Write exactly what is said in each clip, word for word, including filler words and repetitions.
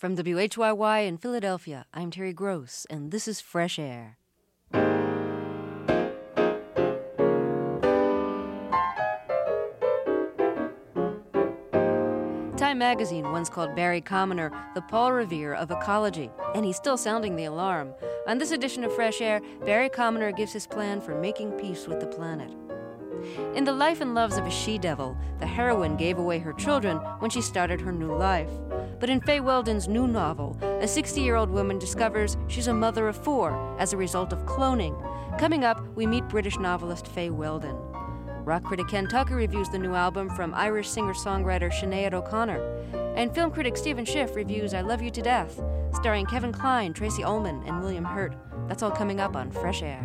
From W H Y Y in Philadelphia, I'm Terry Gross, and this is Fresh Air. Time magazine once called Barry Commoner the Paul Revere of ecology, and he's still sounding the alarm. On this edition of Fresh Air, Barry Commoner gives his plan for making peace with the planet. In The Life and Loves of a She-Devil, the heroine gave away her children when she started her new life. But in Fay Weldon's new novel, a sixty-year-old woman discovers she's a mother of four as a result of cloning. Coming up, we meet British novelist Fay Weldon. Rock critic Ken Tucker reviews the new album from Irish singer-songwriter Sinead O'Connor. And film critic Stephen Schiff reviews I Love You to Death, starring Kevin Kline, Tracy Ullman, and William Hurt. That's all coming up on Fresh Air.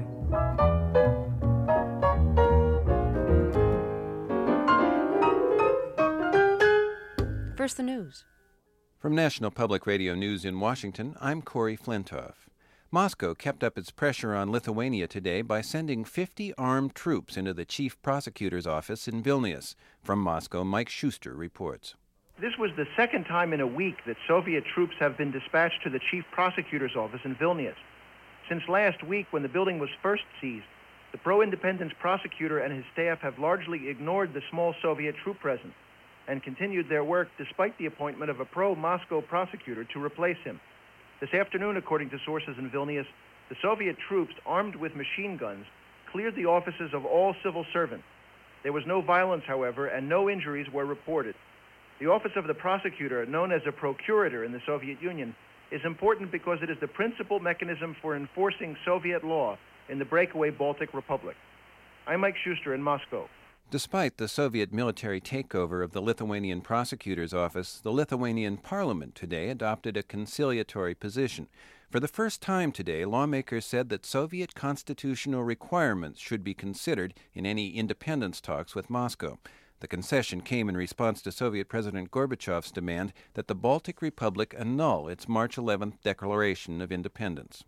First, the news. From National Public Radio News in Washington, I'm Corey Flintoff. Moscow kept up its pressure on Lithuania today by sending fifty armed troops into the chief prosecutor's office in Vilnius. From Moscow, Mike Schuster reports. This was the second time in a week that Soviet troops have been dispatched to the chief prosecutor's office in Vilnius. Since last week, when the building was first seized, the pro-independence prosecutor and his staff have largely ignored the small Soviet troop presence and continued their work despite the appointment of a pro-Moscow prosecutor to replace him. This afternoon, according to sources in Vilnius, the Soviet troops, armed with machine guns, cleared the offices of all civil servants. There was no violence, however, and no injuries were reported. The office of the prosecutor, known as a procurator in the Soviet Union, is important because it is the principal mechanism for enforcing Soviet law in the breakaway Baltic Republic. I'm Mike Schuster in Moscow. Despite the Soviet military takeover of the Lithuanian prosecutor's office, the Lithuanian parliament today adopted a conciliatory position. For the first time today, lawmakers said that Soviet constitutional requirements should be considered in any independence talks with Moscow. The concession came in response to Soviet President Gorbachev's demand that the Baltic Republic annul its March eleventh Declaration of Independence.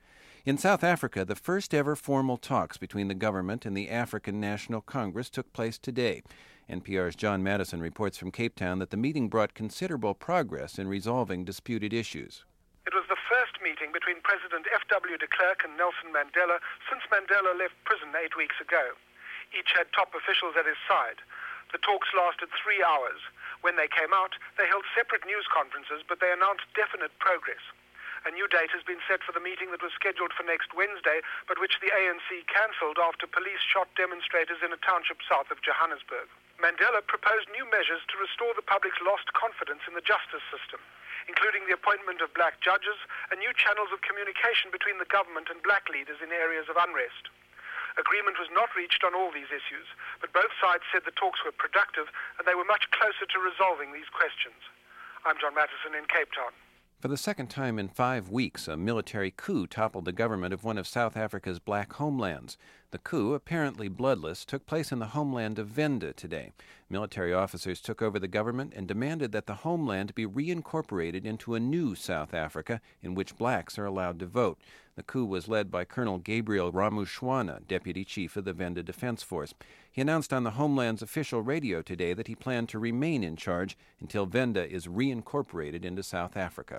In South Africa, the first ever formal talks between the government and the African National Congress took place today. N P R's John Madison reports from Cape Town that the meeting brought considerable progress in resolving disputed issues. It was the first meeting between President F W de Klerk and Nelson Mandela since Mandela left prison eight weeks ago. Each had top officials at his side. The talks lasted three hours. When they came out, they held separate news conferences, but they announced definite progress. A new date has been set for the meeting that was scheduled for next Wednesday, but which the A N C cancelled after police shot demonstrators in a township south of Johannesburg. Mandela proposed new measures to restore the public's lost confidence in the justice system, including the appointment of black judges and new channels of communication between the government and black leaders in areas of unrest. Agreement was not reached on all these issues, but both sides said the talks were productive and they were much closer to resolving these questions. I'm John Mattison in Cape Town. For the second time in five weeks, a military coup toppled the government of one of South Africa's black homelands. The coup, apparently bloodless, took place in the homeland of Venda today. Military officers took over the government and demanded that the homeland be reincorporated into a new South Africa in which blacks are allowed to vote. The coup was led by Colonel Gabriel Ramushwana, deputy chief of the Venda Defense Force. He announced on the homeland's official radio today that he planned to remain in charge until Venda is reincorporated into South Africa.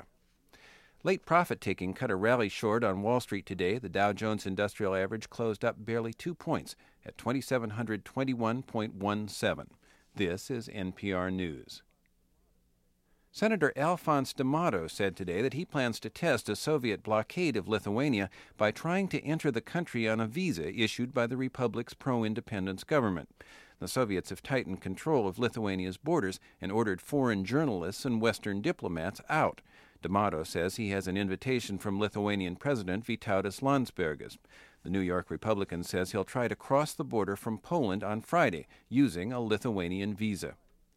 Late profit-taking cut a rally short on Wall Street today. The Dow Jones Industrial Average closed up barely two points at two thousand seven hundred twenty-one point one seven. This is N P R News. Senator Alphonse D'Amato said today that he plans to test a Soviet blockade of Lithuania by trying to enter the country on a visa issued by the republic's pro-independence government. The Soviets have tightened control of Lithuania's borders and ordered foreign journalists and Western diplomats out. D'Amato says he has an invitation from Lithuanian President Vytautas Landsbergis. The New York Republican says he'll try to cross the border from Poland on Friday using a Lithuanian visa.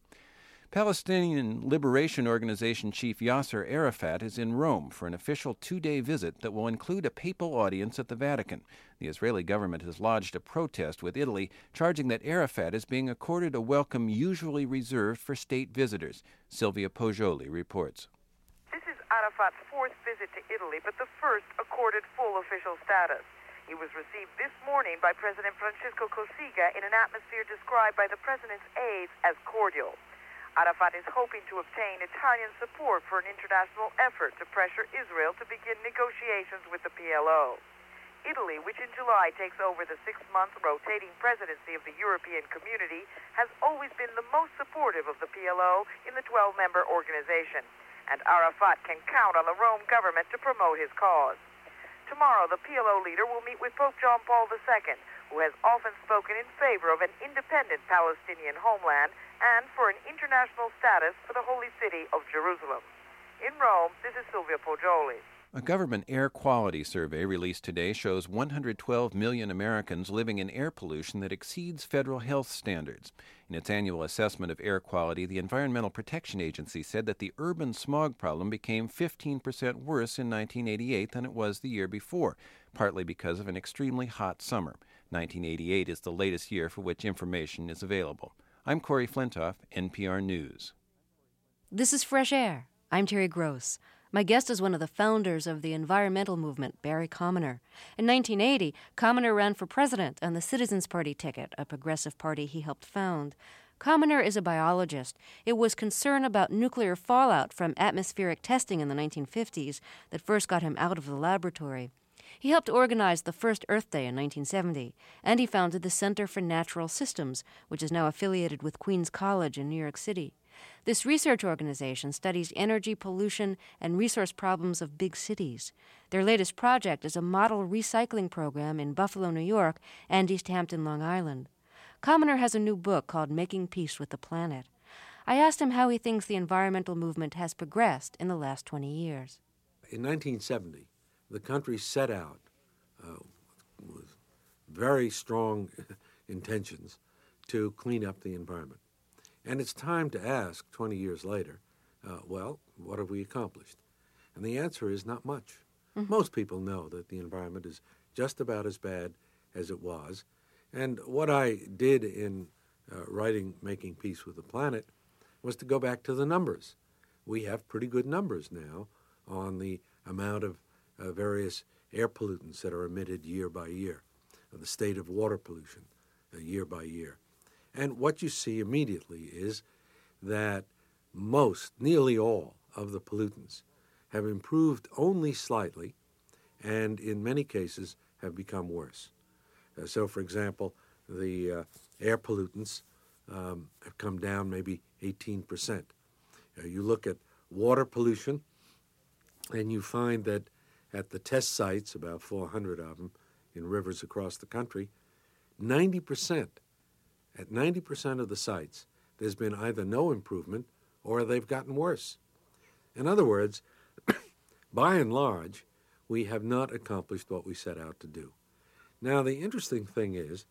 Palestinian Liberation Organization chief Yasser Arafat is in Rome for an official two-day visit that will include a papal audience at the Vatican. The Israeli government has lodged a protest with Italy, charging that Arafat is being accorded a welcome usually reserved for state visitors. Silvia Poggioli reports. Arafat's fourth visit to Italy, but the first accorded full official status. He was received this morning by President Francisco Cossiga in an atmosphere described by the president's aides as cordial. Arafat is hoping to obtain Italian support for an international effort to pressure Israel to begin negotiations with the P L O. Italy, which in July takes over the six-month rotating presidency of the European Community, has always been the most supportive of the P L O in the twelve-member organization, and Arafat can count on the Rome government to promote his cause. Tomorrow, the P L O leader will meet with Pope John Paul the Second, who has often spoken in favor of an independent Palestinian homeland and for an international status for the Holy City of Jerusalem. In Rome, this is Silvia Poggioli. A government air quality survey released today shows one hundred twelve million Americans living in air pollution that exceeds federal health standards. In its annual assessment of air quality, the Environmental Protection Agency said that the urban smog problem became fifteen percent worse in nineteen eighty-eight than it was the year before, partly because of an extremely hot summer. nineteen eighty-eight is the latest year for which information is available. I'm Corey Flintoff, N P R News. This is Fresh Air. I'm Terry Gross. My guest is one of the founders of the environmental movement, Barry Commoner. In nineteen eighty, Commoner ran for president on the Citizens Party ticket, a progressive party he helped found. Commoner is a biologist. It was concern about nuclear fallout from atmospheric testing in the nineteen fifties that first got him out of the laboratory. He helped organize the first Earth Day in nineteen seventy, and he founded the Center for Natural Systems, which is now affiliated with Queens College in New York City. This research organization studies energy pollution and resource problems of big cities. Their latest project is a model recycling program in Buffalo, New York, and East Hampton, Long Island. Commoner has a new book called Making Peace with the Planet. I asked him how he thinks the environmental movement has progressed in the last twenty years. In nineteen seventy, the country set out uh, with very strong intentions to clean up the environment. And it's time to ask, twenty years later, uh, well, what have we accomplished? And the answer is not much. Mm-hmm. Most people know that the environment is just about as bad as it was. And what I did in uh, writing Making Peace with the Planet was to go back to the numbers. We have pretty good numbers now on the amount of uh, various air pollutants that are emitted year by year, uh, the state of water pollution uh, year by year. And what you see immediately is that most, nearly all, of the pollutants have improved only slightly and in many cases have become worse. Uh, so, for example, the uh, air pollutants um, have come down maybe eighteen percent. Uh, you look at water pollution and you find that at the test sites, about four hundred of them in rivers across the country, ninety percent At ninety percent of the sites, there's been either no improvement or they've gotten worse. In other words, by and large, we have not accomplished what we set out to do. Now, the interesting thing is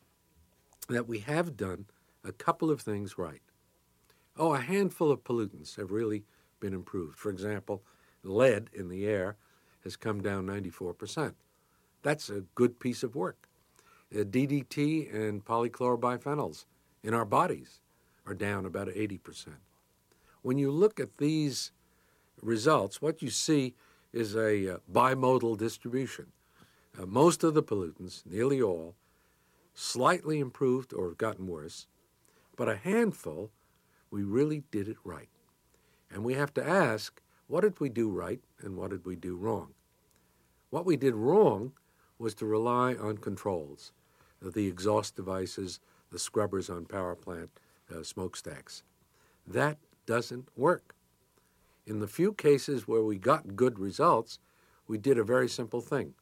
that we have done a couple of things right. Oh, a handful of pollutants have really been improved. For example, lead in the air has come down ninety-four percent. That's a good piece of work. Uh, D D T and polychlorobiphenyls in our bodies are down about eighty percent. When you look at these results, what you see is a uh, bimodal distribution. Uh, most of the pollutants, nearly all, slightly improved or have gotten worse, but a handful, we really did it right. And we have to ask, what did we do right and what did we do wrong? What we did wrong was to rely on controls, the exhaust devices, the scrubbers on power plant uh, smokestacks. That doesn't work. In the few cases where we got good results, we did a very simple thing.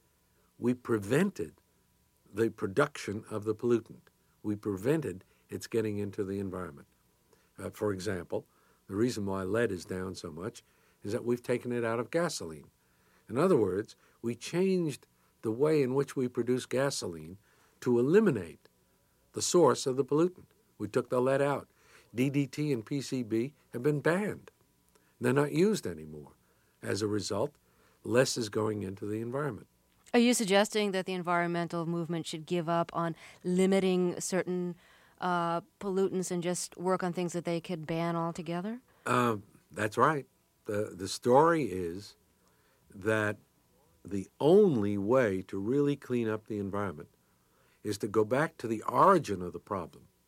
We prevented the production of the pollutant. We prevented its getting into the environment. Uh, for example, the reason why lead is down so much is that we've taken it out of gasoline. In other words, we changed the way in which we produce gasoline to eliminate the source of the pollutant. We took the lead out. D D T and P C B have been banned. They're not used anymore. As a result, less is going into the environment. Are you suggesting that the environmental movement should give up on limiting certain uh, pollutants and just work on things that they could ban altogether? Uh, that's right. The, the story is that the only way to really clean up the environment is to go back to the origin of the problem.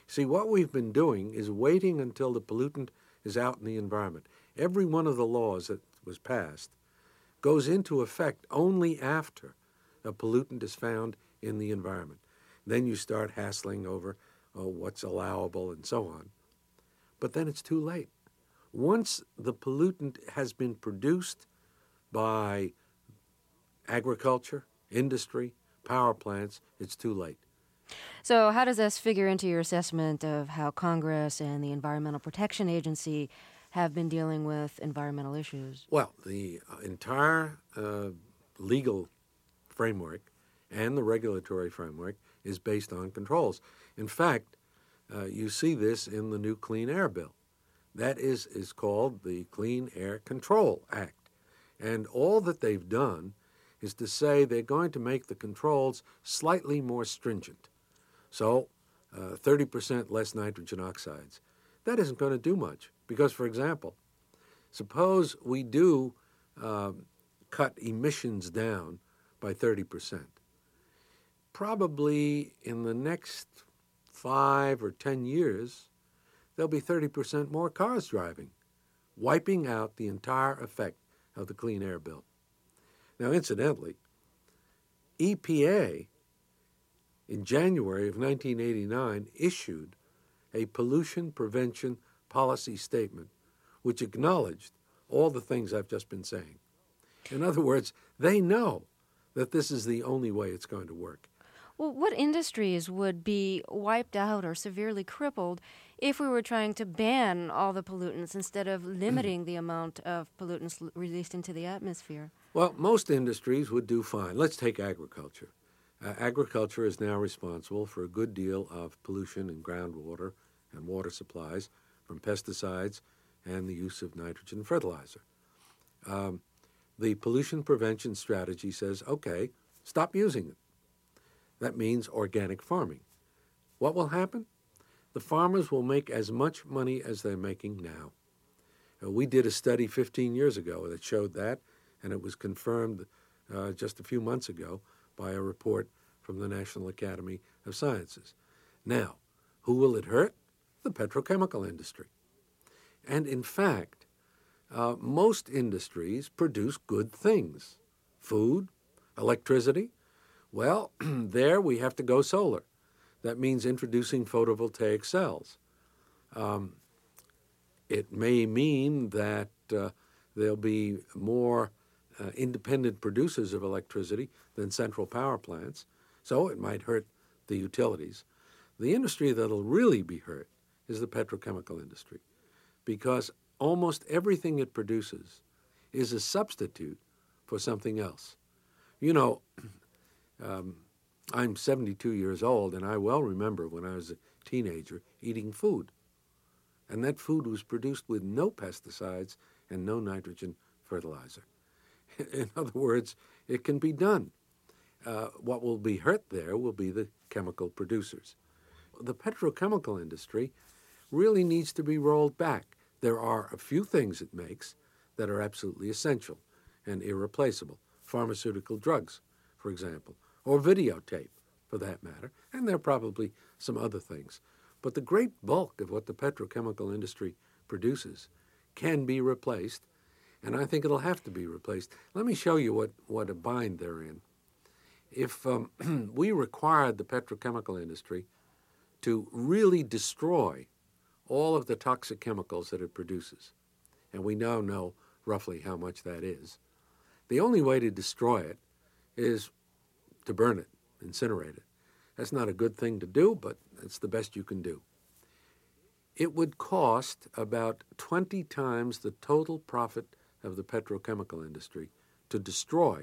See, what we've been doing is waiting until the pollutant is out in the environment. Every one of the laws that was passed goes into effect only after a pollutant is found in the environment. Then you start hassling over oh, what's allowable and so on. But then it's too late. Once the pollutant has been produced by agriculture, industry, power plants, it's too late. So how does this figure into your assessment of how Congress and the Environmental Protection Agency have been dealing with environmental issues? Well, the entire uh, legal framework and the regulatory framework is based on controls. In fact, uh, you see this in the new Clean Air Bill. That is, is called the Clean Air Control Act. And all that they've done is to say they're going to make the controls slightly more stringent. So, uh, thirty percent less nitrogen oxides. That isn't going to do much because, for example, suppose we do uh, cut emissions down by thirty percent. Probably in the next five or ten years, there'll be thirty percent more cars driving, wiping out the entire effect of the Clean Air Bill. Now, incidentally, E P A in January of nineteen eighty-nine issued a pollution prevention policy statement which acknowledged all the things I've just been saying. In other words, they know that this is the only way it's going to work. Well, what industries would be wiped out or severely crippled if we were trying to ban all the pollutants instead of limiting the amount of pollutants l- released into the atmosphere? Well, most industries would do fine. Let's take agriculture. Uh, agriculture is now responsible for a good deal of pollution in groundwater and water supplies from pesticides and the use of nitrogen fertilizer. Um, the pollution prevention strategy says, okay, stop using it. That means organic farming. What will happen? The farmers will make as much money as they're making now. Uh, we did a study fifteen years ago that showed that, and it was confirmed uh, just a few months ago by a report from the National Academy of Sciences. Now, who will it hurt? The petrochemical industry. And in fact, uh, most industries produce good things. Food, electricity. Well, there we have to go solar. That means introducing photovoltaic cells. Um, it may mean that uh, there'll be more uh, independent producers of electricity than central power plants, so it might hurt the utilities. The industry that'll really be hurt is the petrochemical industry, because almost everything it produces is a substitute for something else. You know, um, I'm seventy-two years old, and I well remember when I was a teenager eating food. And that food was produced with no pesticides and no nitrogen fertilizer. In other words, it can be done. Uh, what will be hurt there will be the chemical producers. The petrochemical industry really needs to be rolled back. There are a few things it makes that are absolutely essential and irreplaceable. Pharmaceutical drugs, for example, or videotape, for that matter, and there are probably some other things. But the great bulk of what the petrochemical industry produces can be replaced, and I think it'll have to be replaced. Let me show you what, what a bind they're in. If um, we required the petrochemical industry to really destroy all of the toxic chemicals that it produces, and we now know roughly how much that is, the only way to destroy it is to burn it, incinerate it. That's not a good thing to do, but it's the best you can do. It would cost about twenty times the total profit of the petrochemical industry to destroy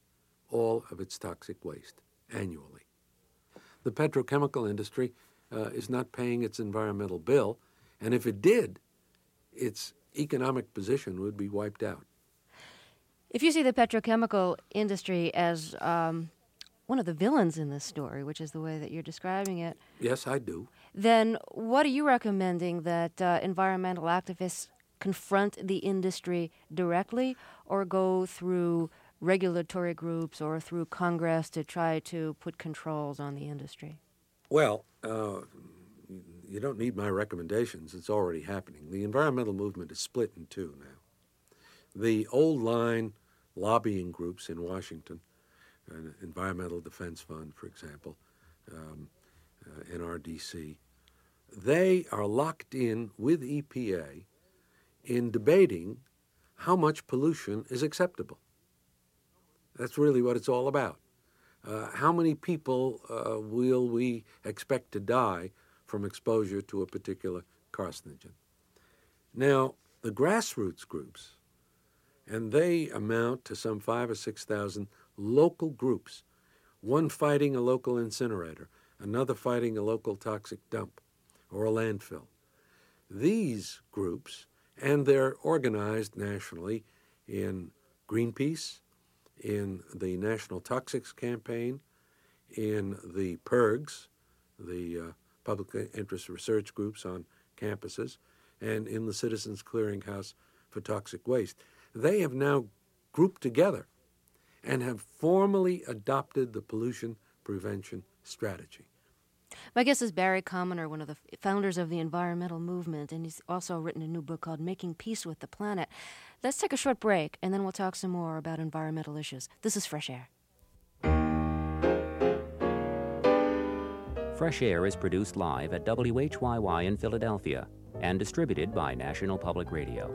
all of its toxic waste annually. The petrochemical industry uh, is not paying its environmental bill, and if it did, its economic position would be wiped out. If you see the petrochemical industry as um, one of the villains in this story, which is the way that you're describing it, yes, I do, then what are you recommending, that uh, environmental activists confront the industry directly or go through regulatory groups or through Congress to try to put controls on the industry? Well, uh, you don't need my recommendations. It's already happening. The environmental movement is split in two now. The old line lobbying groups in Washington, uh, Environmental Defense Fund, for example, um, uh, N R D C, they are locked in with E P A in debating how much pollution is acceptable. That's really what it's all about. Uh, how many people uh, will we expect to die from exposure to a particular carcinogen? Now, the grassroots groups, and they amount to some five or six thousand local groups, one fighting a local incinerator, another fighting a local toxic dump or a landfill. These groups, and they're organized nationally in Greenpeace, in the National Toxics Campaign, in the P I R Gs, the uh, Public Interest Research Groups on campuses, and in the Citizens Clearinghouse for Toxic Waste. They have now grouped together and have formally adopted the pollution prevention strategy. My guest is Barry Commoner, one of the founders of the environmental movement, and he's also written a new book called Making Peace with the Planet. Let's take a short break, and then we'll talk some more about environmental issues. This is Fresh Air. Fresh Air is produced live at W H Y Y in Philadelphia and distributed by National Public Radio.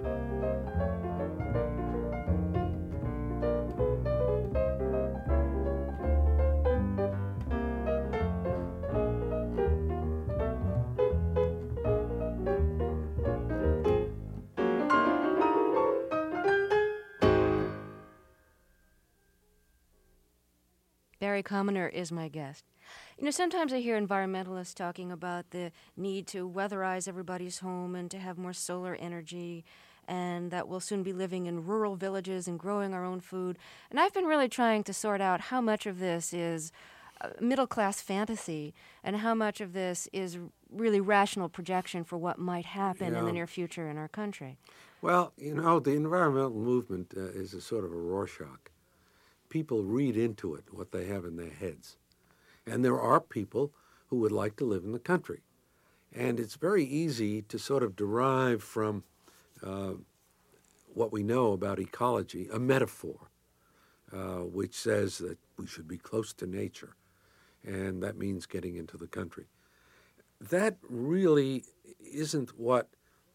Barry Commoner is my guest. You know, sometimes I hear environmentalists talking about the need to weatherize everybody's home and to have more solar energy, and that we'll soon be living in rural villages and growing our own food. And I've been really trying to sort out how much of this is middle-class fantasy and how much of this is really rational projection for what might happen yeah. in the near future in our country. Well, you know, the environmental movement uh, is a sort of a Rorschach. People read into it what they have in their heads. And there are people who would like to live in the country. And it's very easy to sort of derive from uh, what we know about ecology a metaphor, uh, which says that we should be close to nature, and that means getting into the country. That really isn't what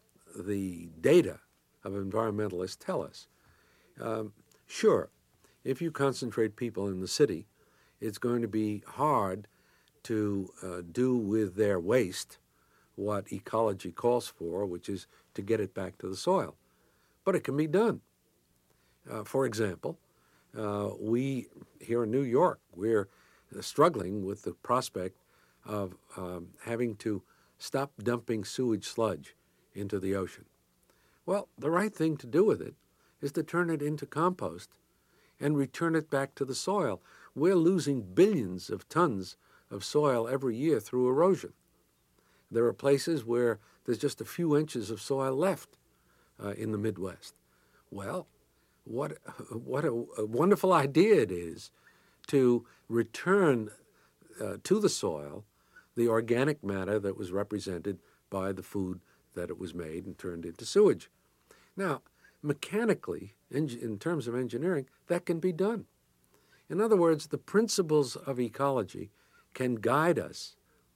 the data of environmentalists tell us. Um, sure, if you concentrate people in the city, it's going to be hard to uh, do with their waste what ecology calls for, which is to get it back to the soil. But it can be done. Uh, for example, uh, we here in New York, we're uh, struggling with the prospect of um, having to stop dumping sewage sludge into the ocean. Well, the right thing to do with it is to turn it into compost and return it back to the soil. We're losing billions of tons of soil every year through erosion. There are places where there's just a few inches of soil left uh, in the Midwest. Well, what, what a, a wonderful idea it is to return uh, to the soil the organic matter that was represented by the food that it was made and turned into sewage. Now, mechanically, in, in terms of engineering, that can be done. In other words, the principles of ecology can guide us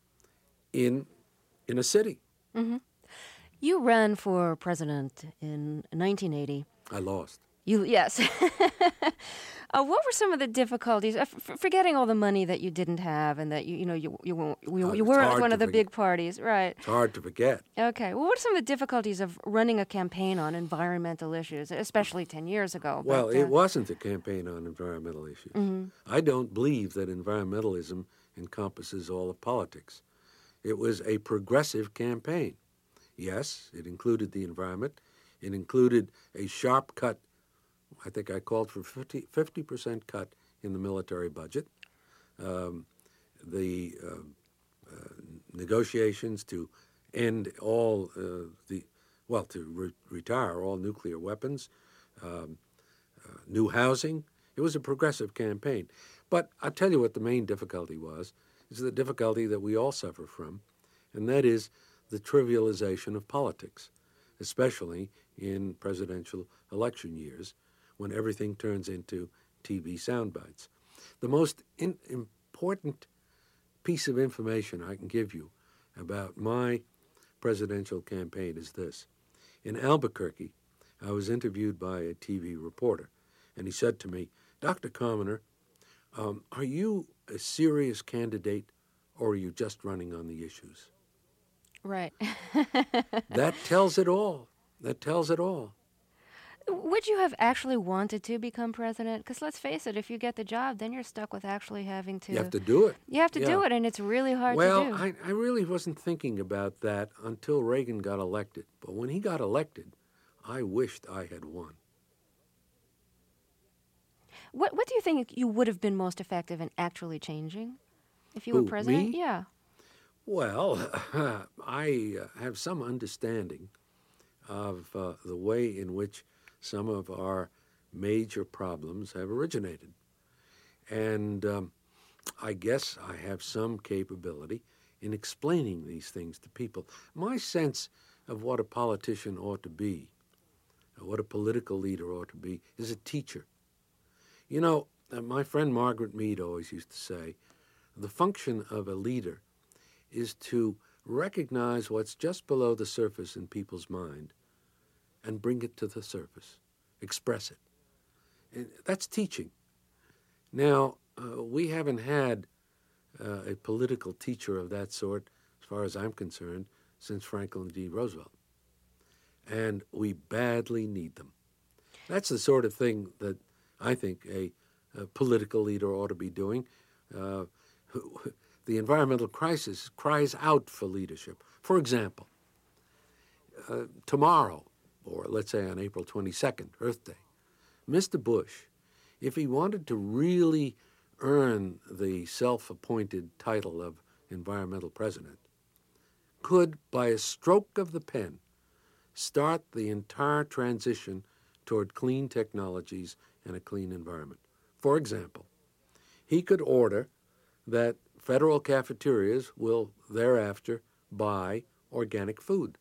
in, in a city. Mm-hmm. You ran for president in nineteen eighty. I lost. You yes. uh, what were some of the difficulties? Uh, f- forgetting all the money that you didn't have, and that you you know you you you, Uh, you it's were hard one to of the forget. big parties, right? It's hard to forget. Okay. Well, what are some of the difficulties of running a campaign on environmental issues, especially ten years ago? Well, but, uh, it wasn't a campaign on environmental issues. Mm-hmm. I don't believe that environmentalism encompasses all of politics. It was a progressive campaign. Yes, it included the environment. It included a sharp cut. I think I called for fifty percent cut in the military budget. Um, the uh, uh, negotiations to end all uh, the, well, to re- retire all nuclear weapons, um, uh, new housing. It was a progressive campaign. But I'll tell you what the main difficulty was, is the difficulty that we all suffer from, and that is the trivialization of politics, especially in presidential election years when everything turns into T V sound bites. The most in, important piece of information I can give you about my presidential campaign is this. In Albuquerque, I was interviewed by a T V reporter, and he said to me, Doctor Commoner, um, are you a serious candidate, or are you just running on the issues? Right. That tells it all. That tells it all. Would you have actually wanted to become president? Because let's face it, if you get the job, then you're stuck with actually having to... You have to do it. You have to yeah. do it, and it's really hard well, to do. Well, I, I really wasn't thinking about that until Reagan got elected. But when he got elected, I wished I had won. What What do you think you would have been most effective in actually changing if you Who, were president? me? Yeah. Well, I uh, have some understanding of uh, the way in which some of our major problems have originated. And um, I guess I have some capability in explaining these things to people. My sense of what a politician ought to be, what a political leader ought to be, is a teacher. You know, uh, my friend Margaret Mead always used to say, the function of a leader is to recognize what's just below the surface in people's mind and bring it to the surface, express it. And that's teaching. Now, uh, we haven't had uh, a political teacher of that sort, as far as I'm concerned, since Franklin D. Roosevelt. And we badly need them. That's the sort of thing that I think a, a political leader ought to be doing. Uh, the environmental crisis cries out for leadership. For example, uh, tomorrow, or let's say on April twenty-second, Earth Day, Mister Bush, if he wanted to really earn the self-appointed title of environmental president, could, by a stroke of the pen, start the entire transition toward clean technologies and a clean environment. For example, he could order that federal cafeterias will thereafter buy organic food.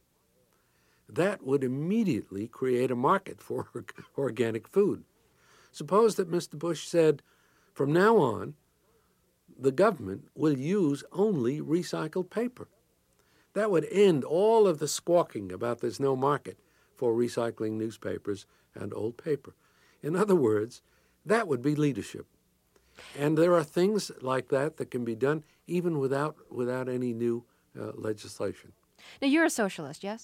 That would immediately create a market for organic food. Suppose that Mister Bush said, from now on, the government will use only recycled paper. That would end all of the squawking about there's no market for recycling newspapers and old paper. In other words, that would be leadership. And there are things like that that can be done even without without any new uh, legislation. Now, you're a socialist, yes?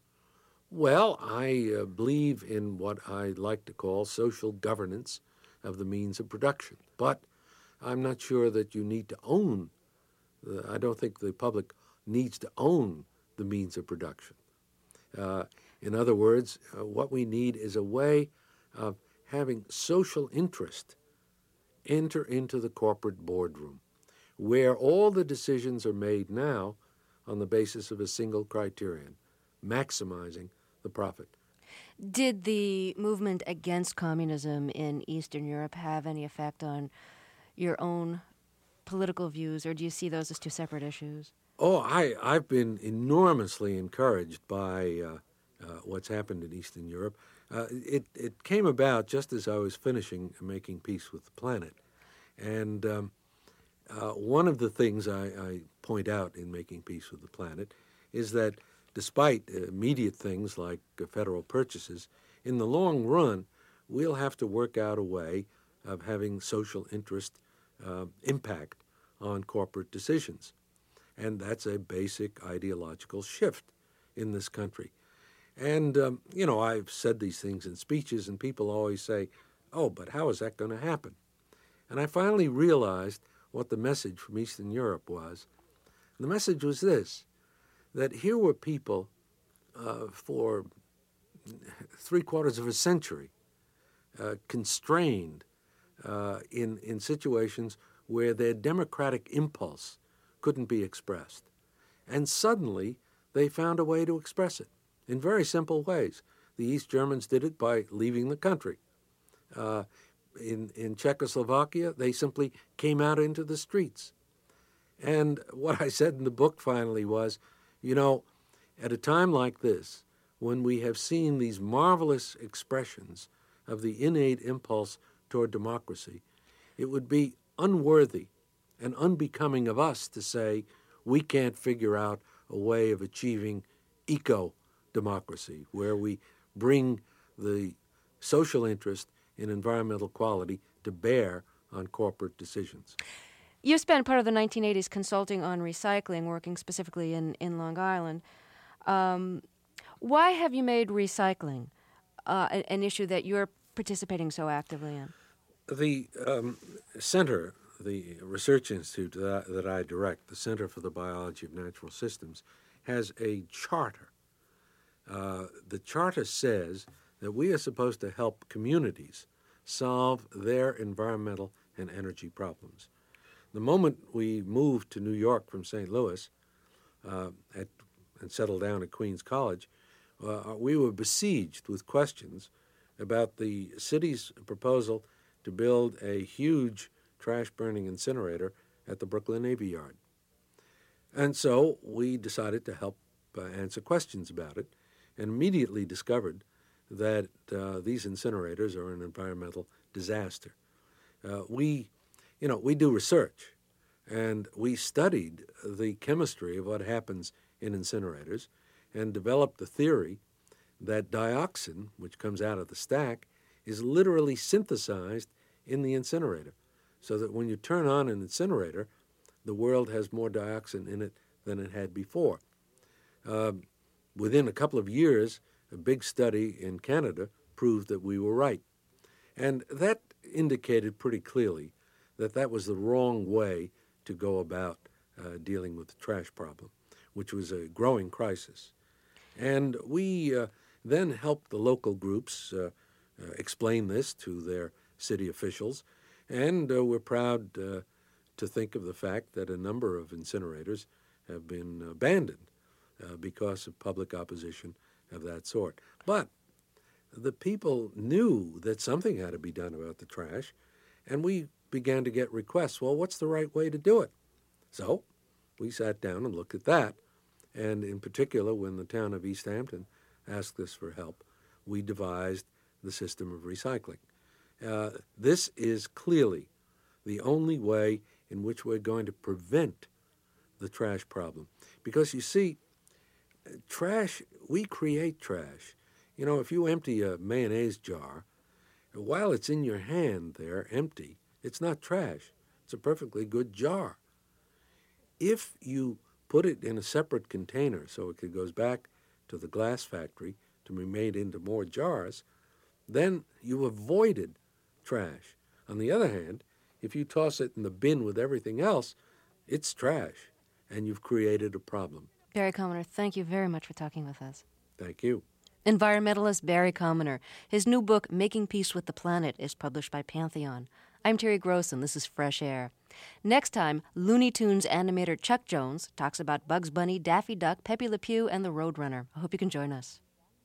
Well, I uh, believe in what I like to call social governance of the means of production. But I'm not sure that you need to own, the, I don't think the public needs to own the means of production. Uh, in other words, uh, what we need is a way of having social interest enter into the corporate boardroom, where all the decisions are made now on the basis of a single criterion, maximizing the profit. Did the movement against communism in Eastern Europe have any effect on your own political views, or do you see those as two separate issues? Oh, I, I've been enormously encouraged by uh, uh, what's happened in Eastern Europe. Uh, it, it came about just as I was finishing Making Peace with the Planet. And um, uh, one of the things I, I point out in Making Peace with the Planet is that despite immediate things like uh, federal purchases, in the long run, we'll have to work out a way of having social interest uh, impact on corporate decisions. And that's a basic ideological shift in this country. And, um, you know, I've said these things in speeches, and people always say, oh, but how is that going to happen? And I finally realized what the message from Eastern Europe was. And the message was this, that here were people uh, for three quarters of a century uh, constrained uh, in, in situations where their democratic impulse couldn't be expressed. And suddenly, they found a way to express it in very simple ways. The East Germans did it by leaving the country. Uh, in, in Czechoslovakia, they simply came out into the streets. And what I said in the book finally was, you know, at a time like this, when we have seen these marvelous expressions of the innate impulse toward democracy, it would be unworthy and unbecoming of us to say we can't figure out a way of achieving eco-democracy, where we bring the social interest in environmental quality to bear on corporate decisions. You spent part of the nineteen eighties consulting on recycling, working specifically in, in Long Island. Um, why have you made recycling uh, an, an issue that you're participating so actively in? The um, center, the research institute that, that I direct, the Center for the Biology of Natural Systems, has a charter. Uh, the charter says that we are supposed to help communities solve their environmental and energy problems. The moment we moved to New York from Saint Louis uh, at, and settled down at Queens College, uh, we were besieged with questions about the city's proposal to build a huge trash-burning incinerator at the Brooklyn Navy Yard. And so we decided to help uh, answer questions about it, and immediately discovered that uh, these incinerators are an environmental disaster. Uh, we, you know, we do research, and we studied the chemistry of what happens in incinerators and developed the theory that dioxin, which comes out of the stack, is literally synthesized in the incinerator, so that when you turn on an incinerator, the world has more dioxin in it than it had before. Uh, within a couple of years, a big study in Canada proved that we were right. And that indicated pretty clearly that that was the wrong way to go about uh, dealing with the trash problem, which was a growing crisis. And we uh, then helped the local groups uh, uh, explain this to their city officials, and uh, we're proud uh, to think of the fact that a number of incinerators have been abandoned uh, because of public opposition of that sort. But the people knew that something had to be done about the trash, and we began to get requests, well, what's the right way to do it? So we sat down and looked at that, and in particular, when the town of East Hampton asked us for help, we devised the system of recycling. Uh, this is clearly the only way in which we're going to prevent the trash problem. Because you see, trash, we create trash. You know, if you empty a mayonnaise jar, while it's in your hand there, empty, it's not trash. It's a perfectly good jar. If you put it in a separate container so it goes back to the glass factory to be made into more jars, then you avoided trash. On the other hand, if you toss it in the bin with everything else, it's trash, and you've created a problem. Barry Commoner, thank you very much for talking with us. Thank you. Environmentalist Barry Commoner. His new book, Making Peace with the Planet, is published by Pantheon. I'm Terry Gross, and this is Fresh Air. Next time, Looney Tunes animator Chuck Jones talks about Bugs Bunny, Daffy Duck, Pepe Le Pew, and the Roadrunner. I hope you can join us.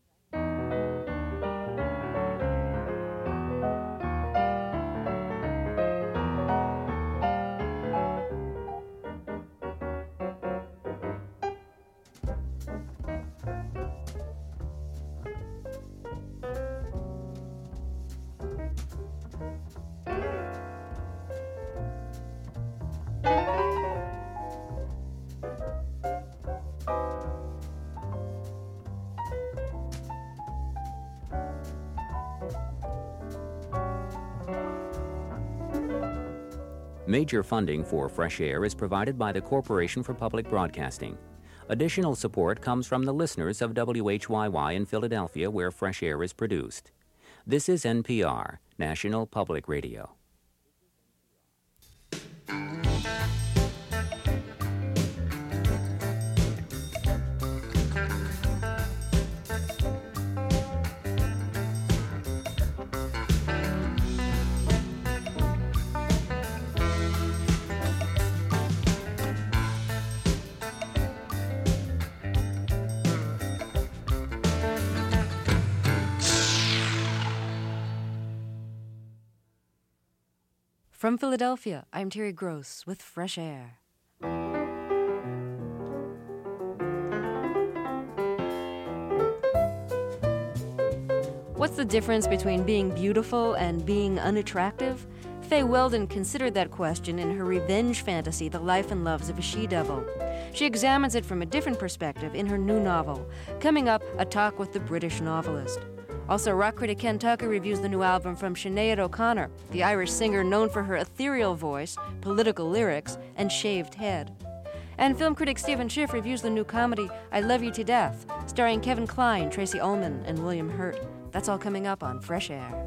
Major funding for Fresh Air is provided by the Corporation for Public Broadcasting. Additional support comes from the listeners of W H Y Y in Philadelphia, where Fresh Air is produced. This is N P R, National Public Radio. From Philadelphia, I'm Terry Gross with Fresh Air. What's the difference between being beautiful and being unattractive? Faye Weldon considered that question in her revenge fantasy, The Life and Loves of a She-Devil. She examines it from a different perspective in her new novel. Coming up, a talk with the British novelist. Also, rock critic Ken Tucker reviews the new album from Sinead O'Connor, the Irish singer known for her ethereal voice, political lyrics, and shaved head. And film critic Stephen Schiff reviews the new comedy I Love You to Death, starring Kevin Kline, Tracy Ullman, and William Hurt. That's all coming up on Fresh Air.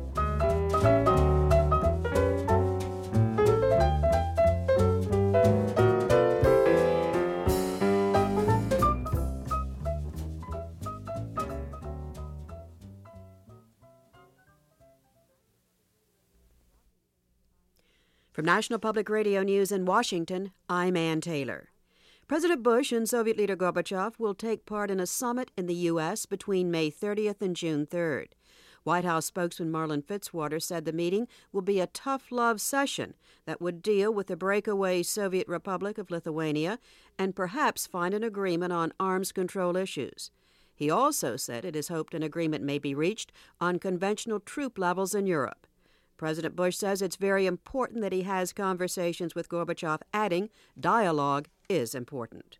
From National Public Radio News in Washington, I'm Ann Taylor. President Bush and Soviet leader Gorbachev will take part in a summit in the U S between May thirtieth and June third. White House spokesman Marlin Fitzwater said the meeting will be a tough love session that would deal with the breakaway Soviet Republic of Lithuania and perhaps find an agreement on arms control issues. He also said it is hoped an agreement may be reached on conventional troop levels in Europe. President Bush says it's very important that he has conversations with Gorbachev, adding, dialogue is important.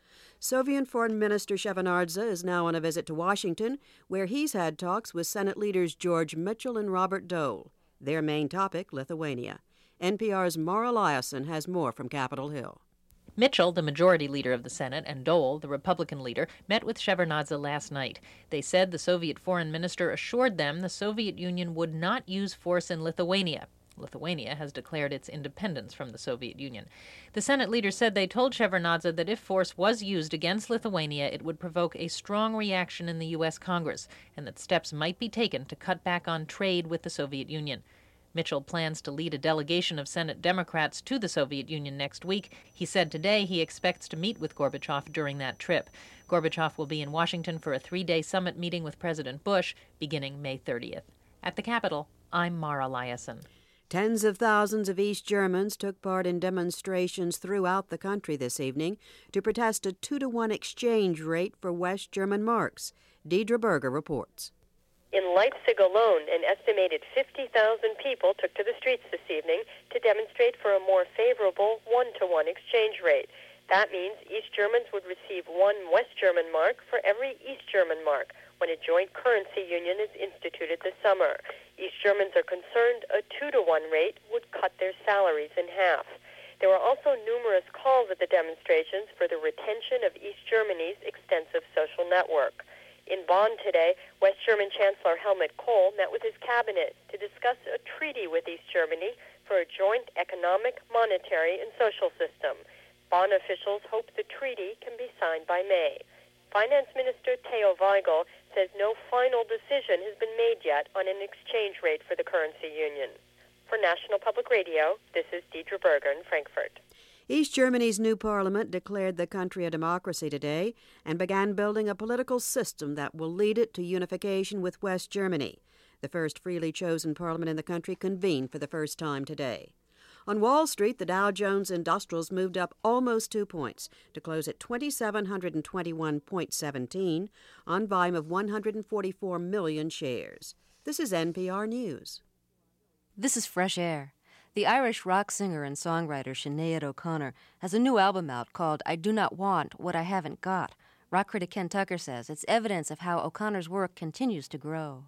Soviet Foreign Minister Shevardnadze is now on a visit to Washington, where he's had talks with Senate leaders George Mitchell and Robert Dole. Their main topic, Lithuania. N P R's Mara Liasson has more from Capitol Hill. Mitchell, the majority leader of the Senate, and Dole, the Republican leader, met with Shevardnadze last night. They said the Soviet foreign minister assured them the Soviet Union would not use force in Lithuania. Lithuania has declared its independence from the Soviet Union. The Senate leader said they told Shevardnadze that if force was used against Lithuania, it would provoke a strong reaction in the U S Congress, and that steps might be taken to cut back on trade with the Soviet Union. Mitchell plans to lead a delegation of Senate Democrats to the Soviet Union next week. He said today he expects to meet with Gorbachev during that trip. Gorbachev will be in Washington for a three-day summit meeting with President Bush beginning May thirtieth. At the Capitol, I'm Mara Liasson. Tens of thousands of East Germans took part in demonstrations throughout the country this evening to protest a two to one exchange rate for West German marks. Deidre Berger reports. In Leipzig alone, an estimated fifty thousand people took to the streets this evening to demonstrate for a more favorable one to one exchange rate. That means East Germans would receive one West German mark for every East German mark when a joint currency union is instituted this summer. East Germans are concerned a two to one rate would cut their salaries in half. There were also numerous calls at the demonstrations for the retention of East Germany's extensive social network. In Bonn today, West German Chancellor Helmut Kohl met with his cabinet to discuss a treaty with East Germany for a joint economic, monetary, and social system. Bonn officials hope the treaty can be signed by May. Finance Minister Theo Weigel says no final decision has been made yet on an exchange rate for the currency union. For National Public Radio, this is Deidre Berger in Frankfurt. East Germany's new parliament declared the country a democracy today and began building a political system that will lead it to unification with West Germany. The first freely chosen parliament in the country convened for the first time today. On Wall Street, the Dow Jones Industrials moved up almost two points to close at two thousand seven hundred twenty-one point one seven on volume of one hundred forty-four million shares. This is N P R News. This is Fresh Air. The Irish rock singer and songwriter Sinead O'Connor has a new album out called I Do Not Want What I Haven't Got. Rock critic Ken Tucker says it's evidence of how O'Connor's work continues to grow.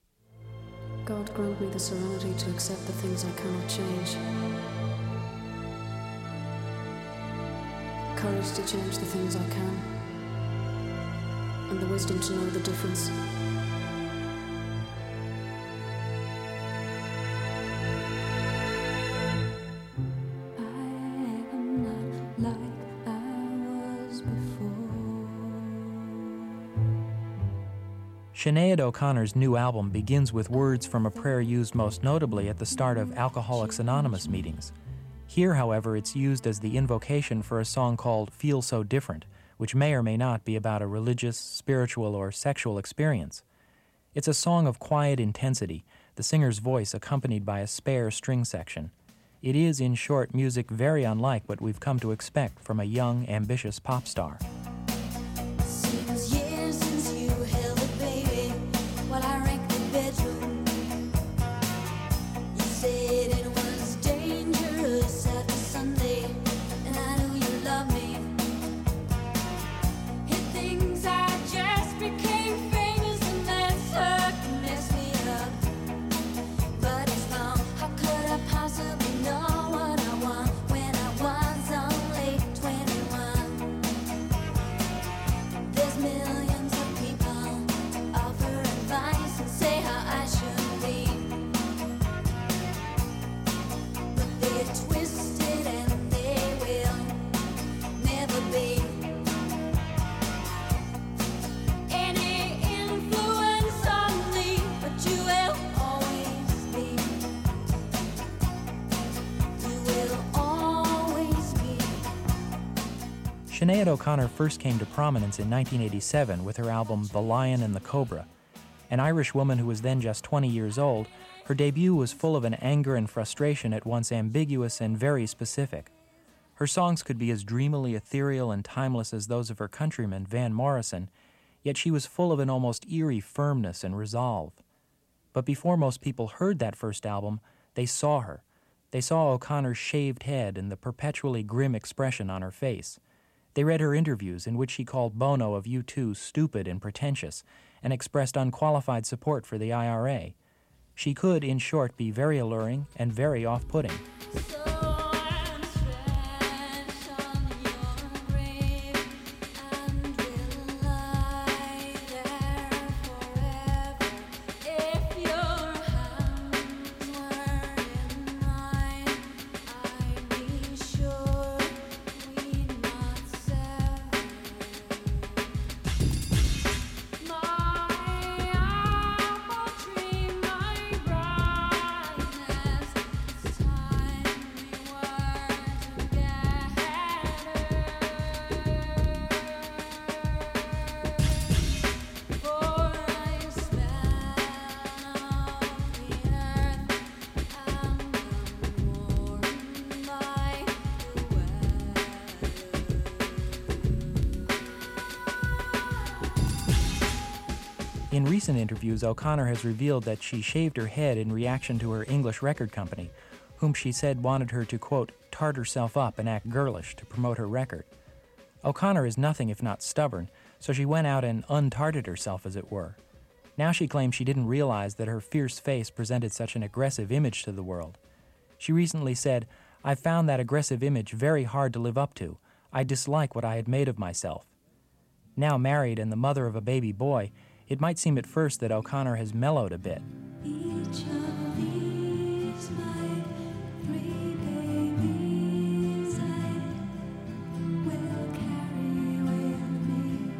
God grant me the serenity to accept the things I cannot change. Courage to change the things I can. And the wisdom to know the difference. Sinead O'Connor's new album begins with words from a prayer used most notably at the start of Alcoholics Anonymous meetings. Here, however, it's used as the invocation for a song called Feel So Different, which may or may not be about a religious, spiritual, or sexual experience. It's a song of quiet intensity, the singer's voice accompanied by a spare string section. It is, in short, music very unlike what we've come to expect from a young, ambitious pop star. Seems years since you held a baby while I ranked the bed Sinead O'Connor first came to prominence in nineteen eighty-seven with her album The Lion and the Cobra. An Irish woman who was then just twenty years old, her debut was full of an anger and frustration at once ambiguous and very specific. Her songs could be as dreamily ethereal and timeless as those of her countryman, Van Morrison, yet she was full of an almost eerie firmness and resolve. But before most people heard that first album, they saw her. They saw O'Connor's shaved head and the perpetually grim expression on her face. They read her interviews in which she called Bono of U two stupid and pretentious and expressed unqualified support for the I R A. She could, in short, be very alluring and very off-putting. In recent interviews, O'Connor has revealed that she shaved her head in reaction to her English record company, whom she said wanted her to, quote, tart herself up and act girlish to promote her record. O'Connor is nothing if not stubborn, so she went out and untarted herself, as it were. Now she claims she didn't realize that her fierce face presented such an aggressive image to the world. She recently said, "I found that aggressive image very hard to live up to. I dislike what I had made of myself." Now married and the mother of a baby boy, it might seem at first that O'Connor has mellowed a bit. Each of these, my three babies, I will carry with me.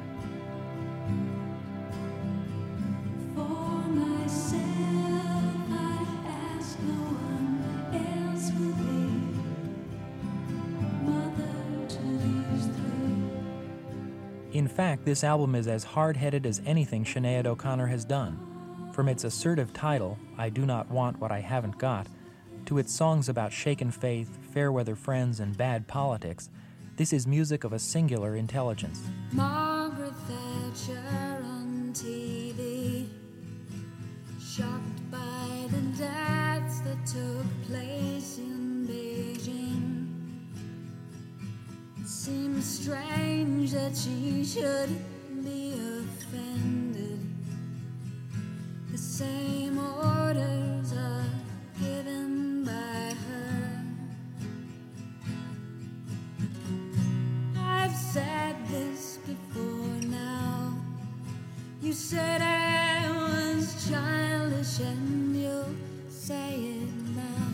For myself, I ask no one else will be mother to these three. In fact, this album is as hard-headed as anything Sinead O'Connor has done. From its assertive title, I Do Not Want What I Haven't Got, to its songs about shaken faith, fair-weather friends, and bad politics, this is music of a singular intelligence. Margaret Thatcher on T V, shocked by the deaths that took place in Beijing. It seems strange that she should be offended. The same orders are given by her. I've said this before now. You said I was childish and you'll say it now.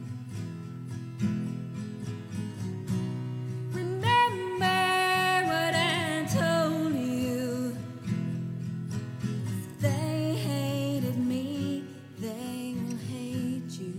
Remember what I told you. If they hated me, they will hate you.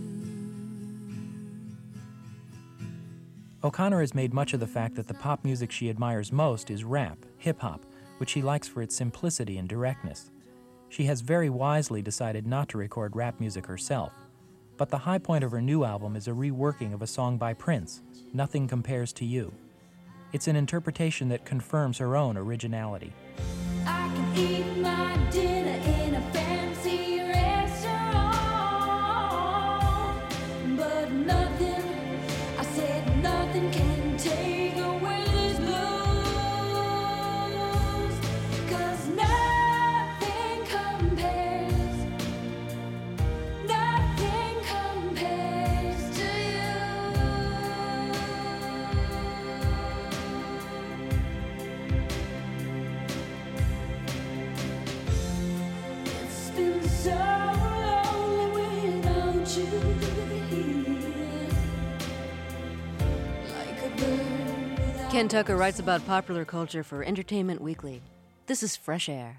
O'Connor has made much of the fact that the pop music she admires most is rap, hip-hop, which she likes for its simplicity and directness. She has very wisely decided not to record rap music herself, but the high point of her new album is a reworking of a song by Prince, Nothing Compares to You. It's an interpretation that confirms her own originality. I can eat my dinner in a fancy restaurant, but nothing, I said nothing can take away this blues, 'cause nothing compares, nothing compares to you. It's been so lonely without you here, like a bird without Ken Tucker writes about popular culture for Entertainment Weekly. This is Fresh Air.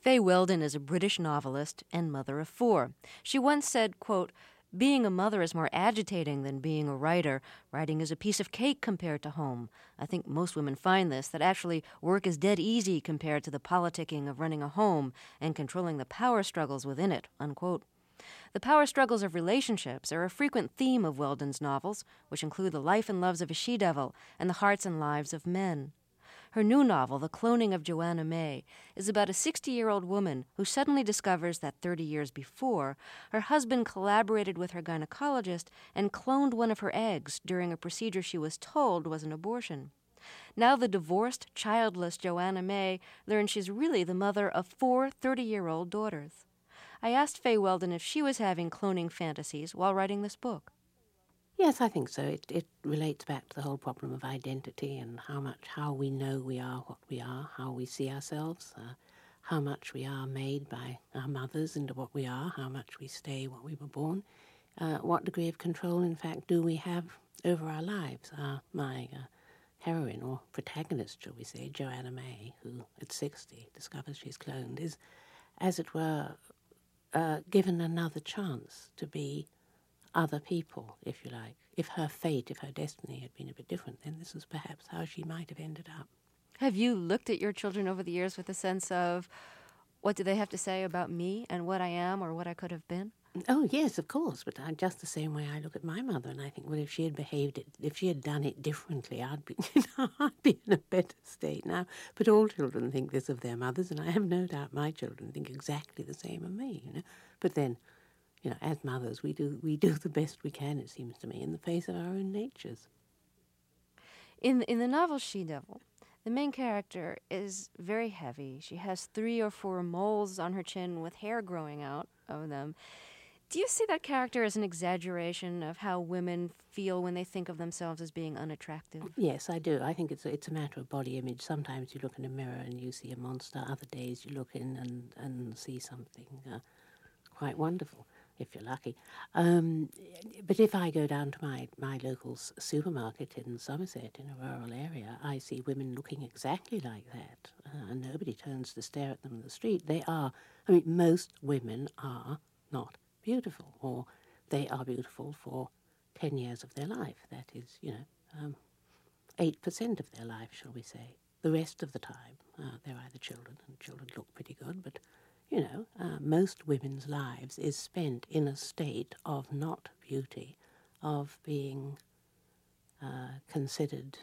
Fay Weldon is a British novelist and mother of four. She once said, quote, "Being a mother is more agitating than being a writer. Writing is a piece of cake compared to home. I think most women find this, that actually work is dead easy compared to the politicking of running a home and controlling the power struggles within it," unquote. The power struggles of relationships are a frequent theme of Weldon's novels, which include the life and loves of a she-devil and the hearts and lives of men. Her new novel, The Cloning of Joanna May, is about a sixty-year-old woman who suddenly discovers that thirty years before, her husband collaborated with her gynecologist and cloned one of her eggs during a procedure she was told was an abortion. Now the divorced, childless Joanna May learns she's really the mother of four thirty-year-old daughters. I asked Fay Weldon if she was having cloning fantasies while writing this book. Yes, I think so. It, it relates back to the whole problem of identity and how much, how we know we are what we are, how we see ourselves, uh, how much we are made by our mothers into what we are, how much we stay what we were born, uh, what degree of control, in fact, do we have over our lives. Uh, my uh, heroine, or protagonist, shall we say, Joanna May, who at sixty discovers she's cloned, is, as it were, uh, given another chance to be other people, if you like. If her fate, if her destiny had been a bit different, then this is perhaps how she might have ended up. Have you looked at your children over the years with a sense of what do they have to say about me and what I am or what I could have been? Oh, yes, of course, but I, just the same way I look at my mother, and I think, well, if she had behaved it, if she had done it differently, I'd be, you know, I'd be in a better state now. But all children think this of their mothers, and I have no doubt my children think exactly the same of me, you know. But then, you know, as mothers, we do we do the best we can, it seems to me, in the face of our own natures. In in the novel She-Devil, the main character is very heavy. She has three or four moles on her chin with hair growing out of them. Do you see that character as an exaggeration of how women feel when they think of themselves as being unattractive? Yes, I do. I think it's a, it's a matter of body image. Sometimes you look in a mirror and you see a monster. Other days you look in and, and see something uh, quite wonderful, if you're lucky. Um, but if I go down to my, my local s- supermarket in Somerset, in a rural area, I see women looking exactly like that, uh, and nobody turns to stare at them in the street. They are, I mean, most women are not beautiful, or they are beautiful for ten years of their life. That is, you know, um, eight percent of their life, shall we say. The rest of the time, uh, they're either children, and children look pretty good, but you know, uh, most women's lives is spent in a state of not beauty, of being uh, considered,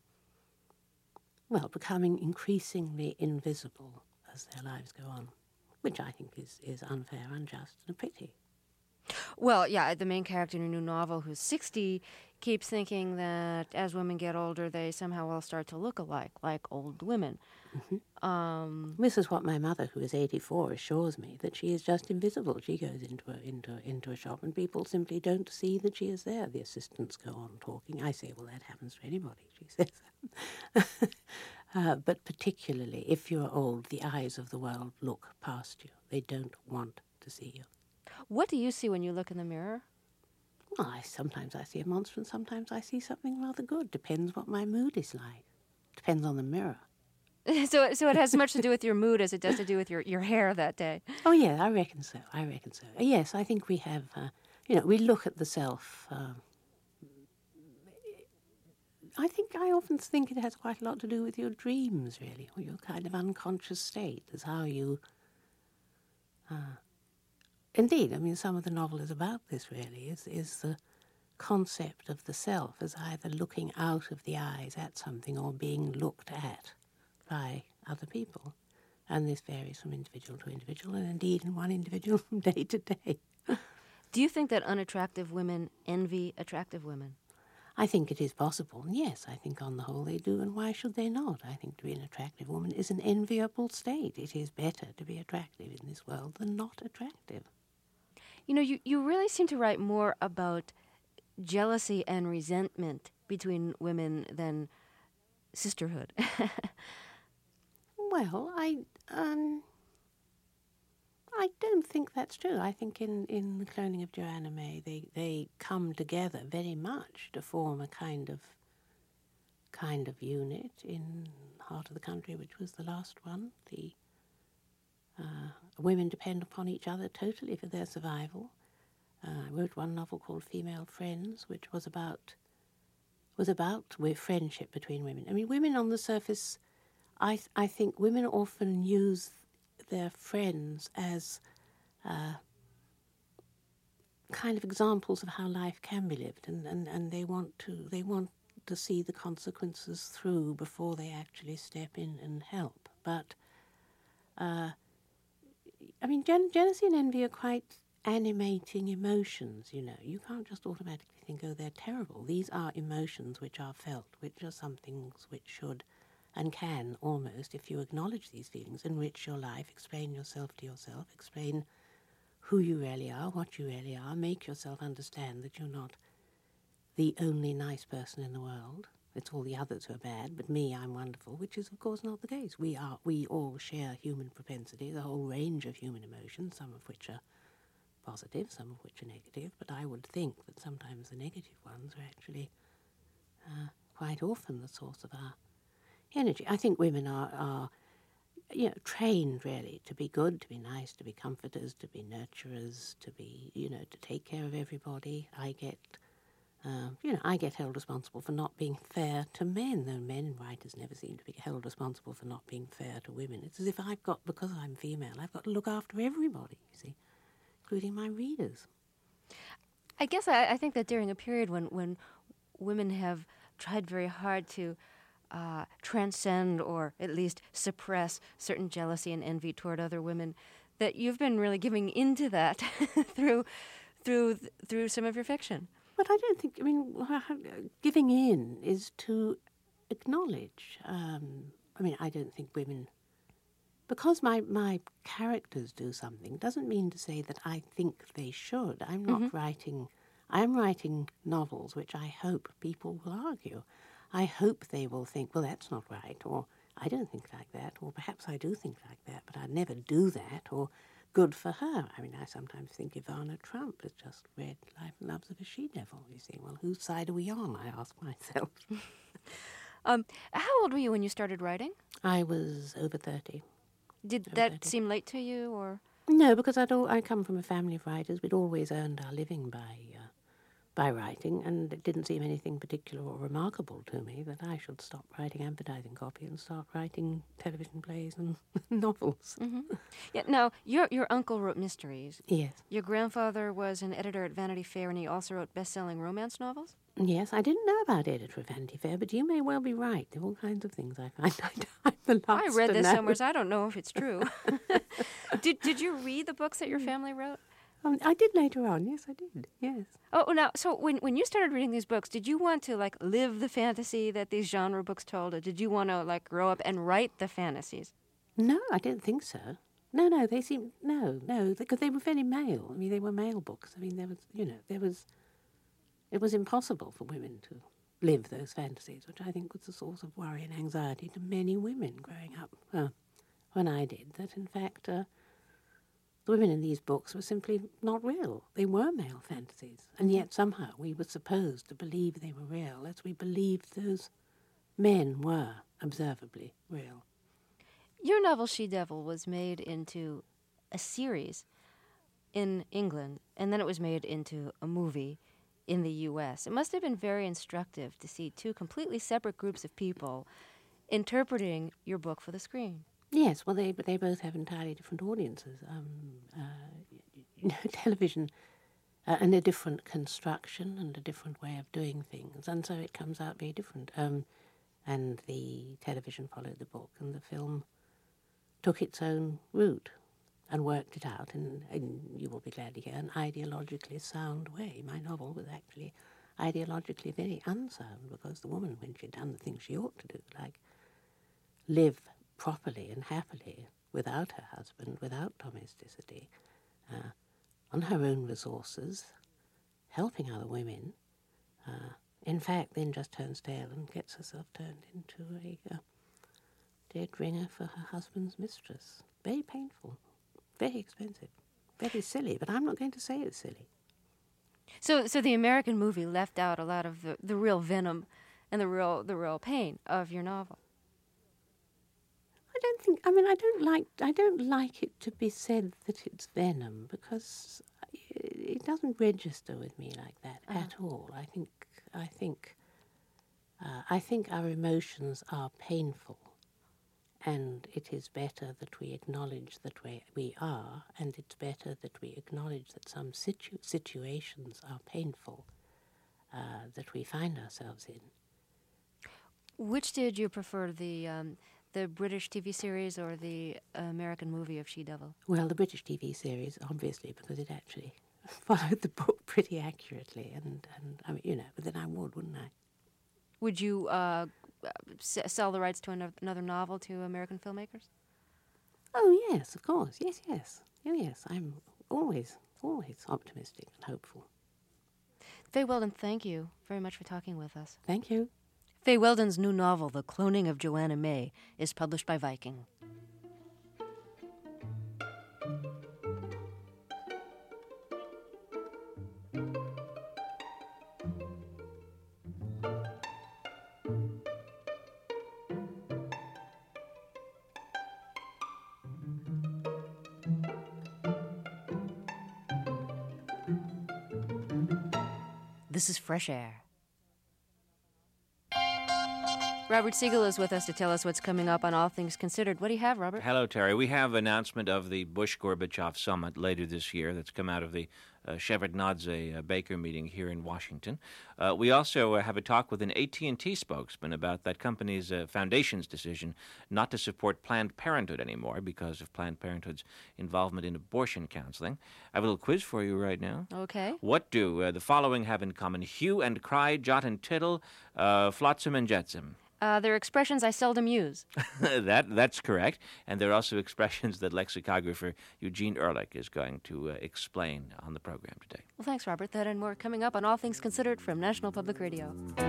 well, becoming increasingly invisible as their lives go on, which I think is, is unfair, unjust, and a pity. Well, yeah, the main character in a new novel who's sixty keeps thinking that as women get older, they somehow all start to look alike, like old women. Mm-hmm. Um, this is what my mother, who is eighty-four, assures me, that she is just invisible. She goes into a, into, into a shop and people simply don't see that she is there. The assistants go on talking. I say, well, that happens to anybody, she says. uh, but particularly if you're old, the eyes of the world look past you. They don't want to see you. What do you see when you look in the mirror? Well, I, sometimes I see a monster and sometimes I see something rather good. Depends what my mood is like. Depends on the mirror. so so it has as much to do with your mood as it does to do with your, your hair that day. Oh, yeah, I reckon so. I reckon so. Yes, I think we have, uh, you know, we look at the self. Uh, I think, I often think it has quite a lot to do with your dreams, really, or your kind of unconscious state, as how you... Uh, Indeed, I mean, some of the novel is about this, really, is, is the concept of the self as either looking out of the eyes at something or being looked at by other people. And this varies from individual to individual, and indeed in one individual from day to day. Do you think that unattractive women envy attractive women? I think it is possible, and yes, I think on the whole they do, and why should they not? I think to be an attractive woman is an enviable state. It is better to be attractive in this world than not attractive. You know, you, you really seem to write more about jealousy and resentment between women than sisterhood. Well, I um, I don't think that's true. I think in, in the cloning of Joanna May, they, they come together very much to form a kind of kind of unit in Heart of the Country, which was the last one. The Uh, women depend upon each other totally for their survival. Uh, I wrote one novel called Female Friends, which was about was about with friendship between women. I mean, women on the surface, I th- I think women often use their friends as uh, kind of examples of how life can be lived, and, and, and they want to they want to see the consequences through before they actually step in and help. But uh, I mean, je- jealousy and envy are quite animating emotions, you know. You can't just automatically think, oh, they're terrible. These are emotions which are felt, which are some things which should and can almost, if you acknowledge these feelings, enrich your life, explain yourself to yourself, explain who you really are, what you really are, make yourself understand that you're not the only nice person in the world. It's all the others who are bad, but me, I'm wonderful, which is, of course, not the case. We are, we all share human propensity, the whole range of human emotions, some of which are positive, some of which are negative, but I would think that sometimes the negative ones are actually uh, quite often the source of our energy. I think women are, are, you know, trained really to be good, to be nice, to be comforters, to be nurturers, to be, you know, to take care of everybody. I get, uh, you know, I get held responsible for not being fair to men, though men writers never seem to be held responsible for not being fair to women. It's as if I've got, because I'm female, I've got to look after everybody, you see, including my readers. I guess I, I think that during a period when, when women have tried very hard to uh, transcend or at least suppress certain jealousy and envy toward other women, that you've been really giving into that through through through some of your fiction. But I don't think, I mean, giving in is to acknowledge. Um, I mean, I don't think women... Because my, my characters do something doesn't mean to say that I think they should. I'm not mm-hmm. writing... I'm writing novels which I hope people will argue. I hope they will think, well, that's not right, or I don't think like that, or perhaps I do think like that, but I'd never do that, or good for her. I mean, I sometimes think Ivana Trump has just read Life and Loves of a She-Devil. You see, well, whose side are we on, I ask myself. um, how old were you when you started writing? I was over thirty. Did over that thirty. Seem late to you, or...? No, because I'd all, I come from a family of writers. We'd always earned our living by uh, by writing, and it didn't seem anything particular or remarkable to me that I should stop writing advertising copy and start writing television plays and novels. Mm-hmm. Yeah. Now, your your uncle wrote mysteries. Yes. Your grandfather was an editor at Vanity Fair, and he also wrote best-selling romance novels? Yes, I didn't know about editor at Vanity Fair, but you may well be right. There are all kinds of things I find I'm the last I read to this know. somewhere, so I don't know if it's true. did Did you read the books that your family wrote? Um, I did later on. Yes, I did. Yes. Oh, now, so when when you started reading these books, did you want to like live the fantasy that these genre books told, or did you want to like grow up and write the fantasies? No, I don't think so. No, no, they seem no, no, because they were very male. I mean, they were male books. I mean, there was, you know, there was. It was impossible for women to live those fantasies, which I think was a source of worry and anxiety to many women growing up uh, when I did. That in fact. Uh, The women in these books were simply not real. They were male fantasies. And yet somehow we were supposed to believe they were real, as we believed those men were observably real. Your novel, She-Devil, was made into a series in England, and then it was made into a movie in the U S. It must have been very instructive to see two completely separate groups of people interpreting your book for the screen. Yes, well, they they both have entirely different audiences. Um, uh, you know, television uh, and a different construction and a different way of doing things, and so it comes out very different. Um, and the television followed the book, and the film took its own route and worked it out in, in, you will be glad to hear, an ideologically sound way. My novel was actually ideologically very unsound, because the woman, when she'd done the things she ought to do, like live properly and happily without her husband, without domesticity, uh, on her own resources, helping other women, uh, in fact then just turns tail and gets herself turned into a uh, dead ringer for her husband's mistress. Very painful, very expensive, very silly, but I'm not going to say it's silly. So so the American movie left out a lot of the, the real venom and the real the real pain of your novel. I don't think, I mean, I don't like, I don't like it to be said that it's venom, because it doesn't register with me like that uh-huh. at all. I think, I think, uh, I think our emotions are painful, and it is better that we acknowledge that we, we are, and it's better that we acknowledge that some situ- situations are painful uh, that we find ourselves in. Which did you prefer, the um, the British T V series or the American movie of She-Devil? Well, the British T V series, obviously, because it actually followed the book pretty accurately, and, and I mean, you know, but then I would, wouldn't I? Would you uh, s- sell the rights to an- another novel to American filmmakers? Oh, yes, of course. Yes, yes. Oh, yes. I'm always, always optimistic and hopeful. Fay Weldon, thank you very much for talking with us. Thank you. Fay Weldon's new novel, The Cloning of Joanna May, is published by Viking. This is Fresh Air. Robert Siegel is with us to tell us what's coming up on All Things Considered. What do you have, Robert? Hello, Terry. We have announcement of the Bush-Gorbachev summit later this year that's come out of the uh, Shevardnadze uh, Baker meeting here in Washington. Uh, we also uh, have a talk with an A T and T spokesman about that company's uh, foundation's decision not to support Planned Parenthood anymore because of Planned Parenthood's involvement in abortion counseling. I have a little quiz for you right now. Okay. What do uh, the following have in common? Hue and cry, jot and tittle, uh, flotsam and jetsam. Uh, they're expressions I seldom use. that That's correct. And there are also expressions that lexicographer Eugene Ehrlich is going to uh, explain on the program today. Well, thanks, Robert. That and more coming up on All Things Considered from National Public Radio.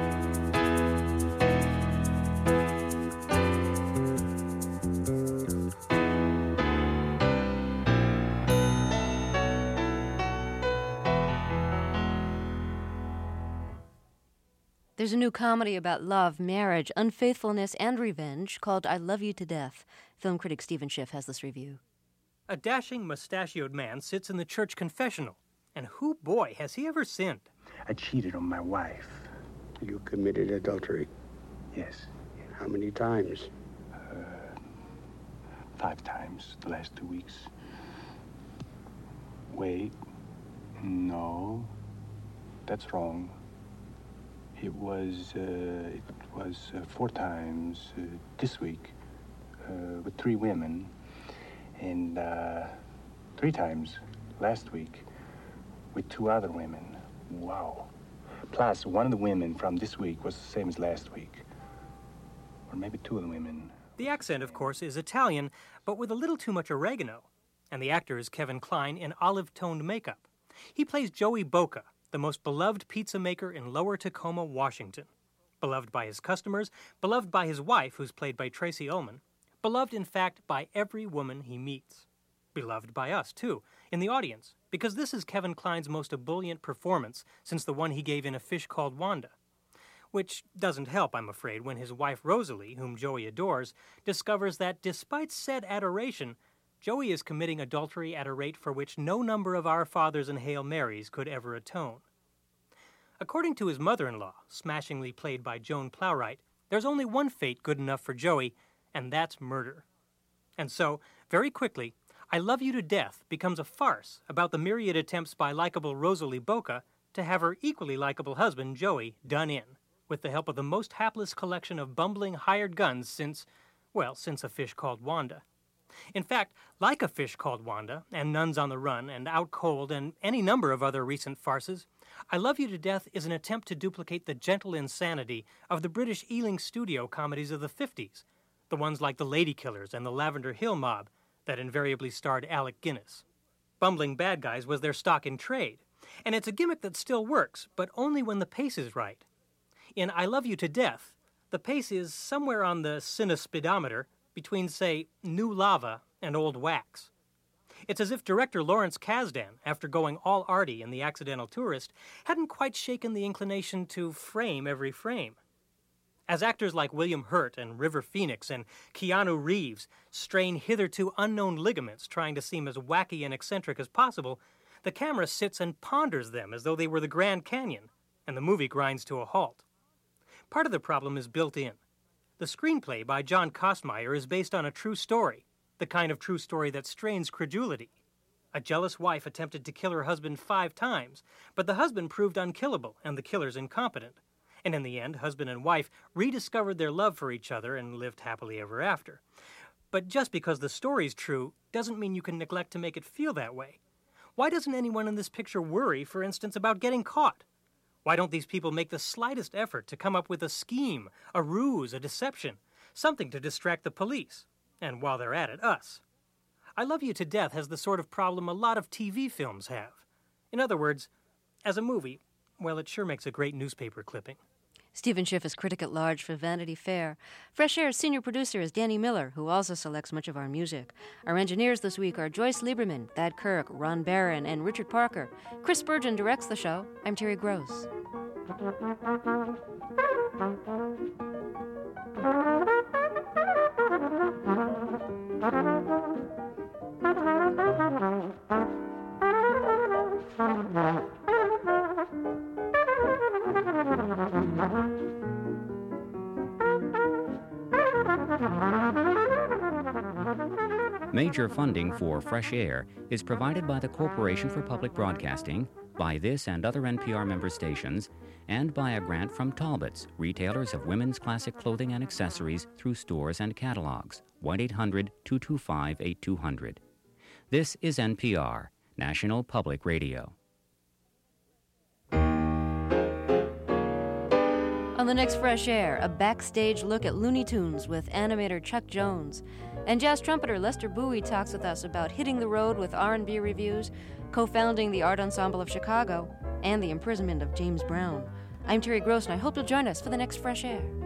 There's a new comedy about love, marriage, unfaithfulness, and revenge called I Love You to Death. Film critic Stephen Schiff has this review. A dashing, mustachioed man sits in the church confessional. And who, boy, has he ever sinned? I cheated on my wife. You committed adultery? Yes. How many times? Uh, five times the last two weeks. Wait. No. That's wrong. It was, uh, it was uh, four times uh, this week uh, with three women, and uh, three times last week with two other women. Wow. Plus, one of the women from this week was the same as last week. Or maybe two of the women. The accent, of course, is Italian, but with a little too much oregano. And the actor is Kevin Kline in olive-toned makeup. He plays Joey Boca, the most beloved pizza maker in Lower Tacoma, Washington. Beloved by his customers, beloved by his wife, who's played by Tracy Ullman, beloved, in fact, by every woman he meets. Beloved by us, too, in the audience, because this is Kevin Kline's most ebullient performance since the one he gave in A Fish Called Wanda. Which doesn't help, I'm afraid, when his wife Rosalie, whom Joey adores, discovers that despite said adoration, Joey is committing adultery at a rate for which no number of Our Fathers and Hail Marys could ever atone. According to his mother-in-law, smashingly played by Joan Plowright, there's only one fate good enough for Joey, and that's murder. And so, very quickly, I Love You to Death becomes a farce about the myriad attempts by likable Rosalie Boca to have her equally likable husband, Joey, done in, with the help of the most hapless collection of bumbling hired guns since, well, since A Fish Called Wanda. In fact, like A Fish Called Wanda, and Nuns on the Run, and Out Cold, and any number of other recent farces, I Love You to Death is an attempt to duplicate the gentle insanity of the British Ealing Studio comedies of the fifties, the ones like The Lady Killers and The Lavender Hill Mob that invariably starred Alec Guinness. Bumbling bad guys was their stock in trade, and it's a gimmick that still works, but only when the pace is right. In I Love You to Death, the pace is somewhere on the cinespeedometer between, say, New Lava and Old Wax. It's as if director Lawrence Kasdan, after going all arty in The Accidental Tourist, hadn't quite shaken the inclination to frame every frame. As actors like William Hurt and River Phoenix and Keanu Reeves strain hitherto unknown ligaments trying to seem as wacky and eccentric as possible, the camera sits and ponders them as though they were the Grand Canyon, and the movie grinds to a halt. Part of the problem is built in. The screenplay by John Kostmeyer is based on a true story, the kind of true story that strains credulity. A jealous wife attempted to kill her husband five times, but the husband proved unkillable and the killer's incompetent. And in the end, husband and wife rediscovered their love for each other and lived happily ever after. But just because the story's true doesn't mean you can neglect to make it feel that way. Why doesn't anyone in this picture worry, for instance, about getting caught? Why don't these people make the slightest effort to come up with a scheme, a ruse, a deception, something to distract the police? And while they're at it, us. I Love You to Death has the sort of problem a lot of T V films have. In other words, as a movie, well, it sure makes a great newspaper clipping. Stephen Schiff is critic at large for Vanity Fair. Fresh Air's senior producer is Danny Miller, who also selects much of our music. Our engineers this week are Joyce Lieberman, Thad Kirk, Ron Barron, and Richard Parker. Chris Spurgeon directs the show. I'm Terry Gross. Major funding for Fresh Air is provided by the Corporation for Public Broadcasting, by this and other N P R member stations, and by a grant from Talbots, retailers of women's classic clothing and accessories through stores and catalogs. one eight hundred two two five eight two zero zero. This is N P R, National Public Radio. On the next Fresh Air, a backstage look at Looney Tunes with animator Chuck Jones. And jazz trumpeter Lester Bowie talks with us about hitting the road with R and B reviews, co-founding the Art Ensemble of Chicago, and the imprisonment of James Brown. I'm Terry Gross, and I hope you'll join us for the next Fresh Air.